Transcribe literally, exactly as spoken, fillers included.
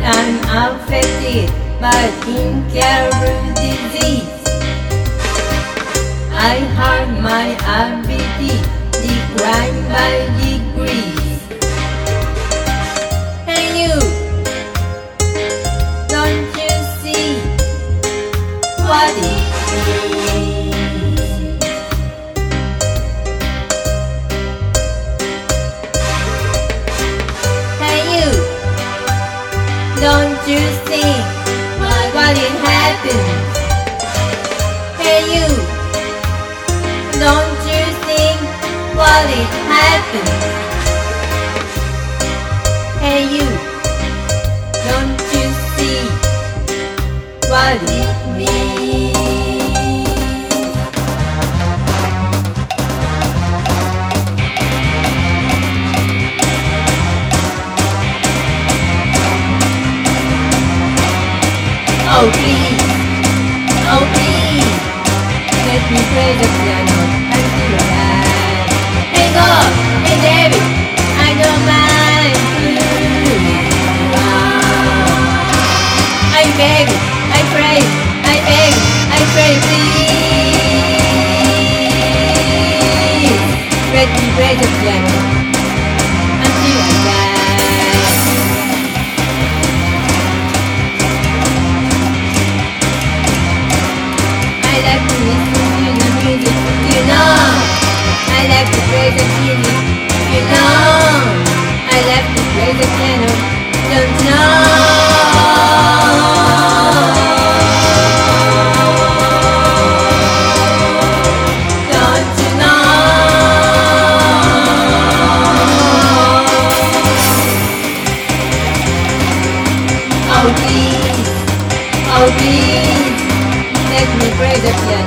I'm affected by incurable disease. I have my ability decline by degrees. Hey you, don't you see what it means? Hey you, don't you see what, what it happens? Hey you, don't you think what it happens? Hey you, don't you see what it means? Oh please, oh please, let me play the piano until I die. Hey God, hey David, I don't mind. I beg, I pray, I beg, I pray, please. Let me play the piano until I die. I like to listen to the music, you know. I like to play the music, you know. I like to play the piano, don't you know? Don't you know? Oh please, oh please, let me play the piano